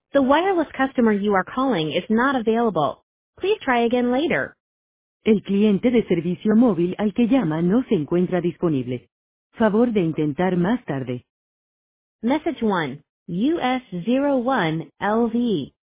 The wireless customer you are calling is not available. Please try again later. El cliente de servicio móvil al que llama no se encuentra disponible. Favor de intentar más tarde. Message 1. US01 LV.